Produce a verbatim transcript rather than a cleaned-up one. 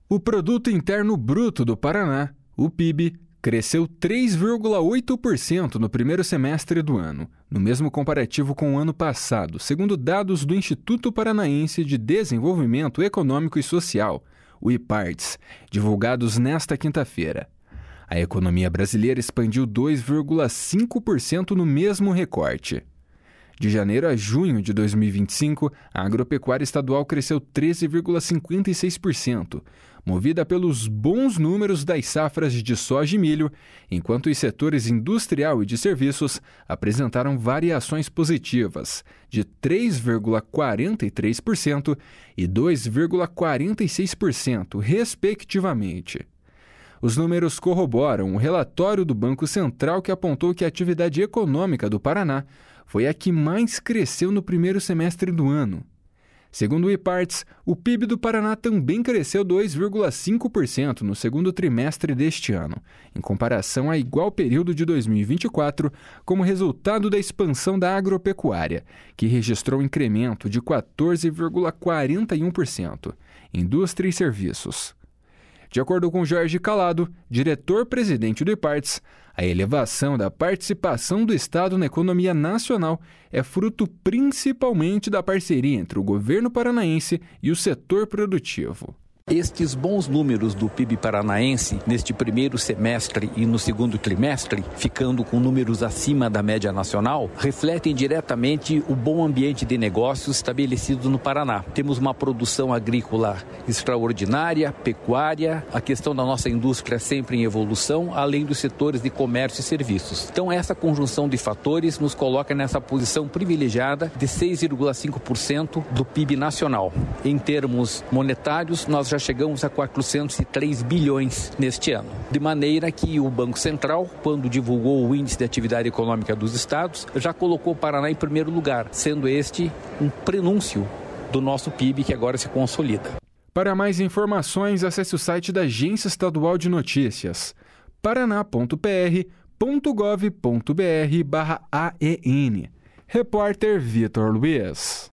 O Produto Interno Bruto do Paraná, o P I B, cresceu três vírgula oito por cento no primeiro semestre do ano, no mesmo comparativo com o ano passado, segundo dados do Instituto Paranaense de Desenvolvimento Econômico e Social, o IPARDS, divulgados nesta quinta-feira. A economia brasileira expandiu dois vírgula cinco por cento no mesmo recorte. De janeiro a junho de dois mil e vinte e cinco, a agropecuária estadual cresceu treze vírgula cinquenta e seis por cento, movida pelos bons números das safras de soja e milho, enquanto os setores industrial e de serviços apresentaram variações positivas de três vírgula quarenta e três por cento e dois vírgula quarenta e seis por cento, respectivamente. Os números corroboram o relatório do Banco Central que apontou que a atividade econômica do Paraná foi a que mais cresceu no primeiro semestre do ano. Segundo o IPARDS, o P I B do Paraná também cresceu dois vírgula cinco por cento no segundo trimestre deste ano, em comparação a igual período de dois mil e vinte e quatro, como resultado da expansão da agropecuária, que registrou incremento de quatorze vírgula quarenta e um por cento, indústria e serviços. De acordo com Jorge Calado, diretor-presidente do IPARDS, a elevação da participação do Estado na economia nacional é fruto principalmente da parceria entre o governo paranaense e o setor produtivo. Estes bons números do P I B paranaense neste primeiro semestre e no segundo trimestre, ficando com números acima da média nacional, refletem diretamente o bom ambiente de negócios estabelecido no Paraná. Temos uma produção agrícola extraordinária, pecuária, a questão da nossa indústria sempre em evolução, além dos setores de comércio e serviços. Então essa conjunção de fatores nos coloca nessa posição privilegiada de seis vírgula cinco por cento do P I B nacional. Em termos monetários, nós já já chegamos a quatrocentos e três bilhões neste ano. De maneira que o Banco Central, quando divulgou o Índice de Atividade Econômica dos Estados, já colocou o Paraná em primeiro lugar, sendo este um prenúncio do nosso P I B que agora se consolida. Para mais informações, acesse o site da Agência Estadual de Notícias, paraná ponto p r ponto gov ponto b r barra A E N. Repórter Vitor Luiz.